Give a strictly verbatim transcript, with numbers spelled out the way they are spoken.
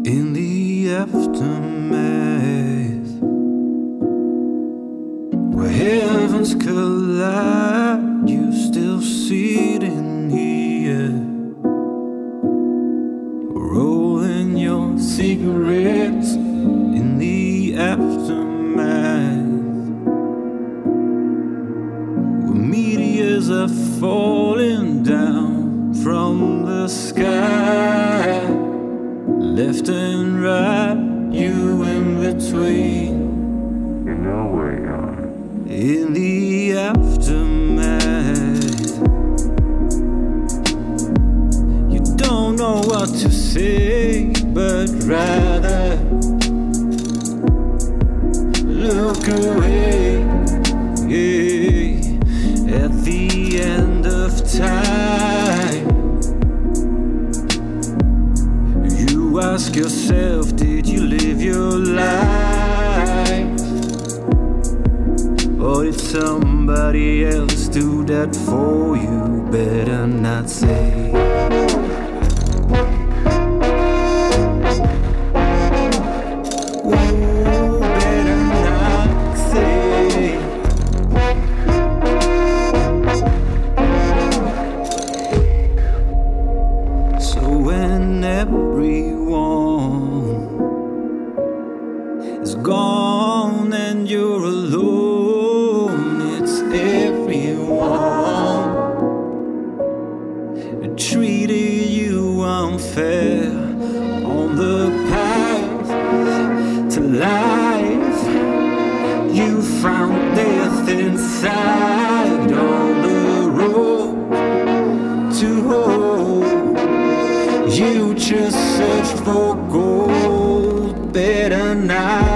In the aftermath, where heavens collide, you still sitting here, rolling your cigarettes. In the aftermath, where meteors are falling down from the sky, left and right, you in between. You know where you are. In the aftermath, you don't know what to say, but rather look away. Yeah. At the end of time, you ask yourself, did you live your life? Or did somebody else do that for you? Better not say. Ooh, better not say. So when everyone is gone and you're alone, it's everyone that treated you unfair on the path to life. You found death inside on the road to hope. You just searched for gold. Better not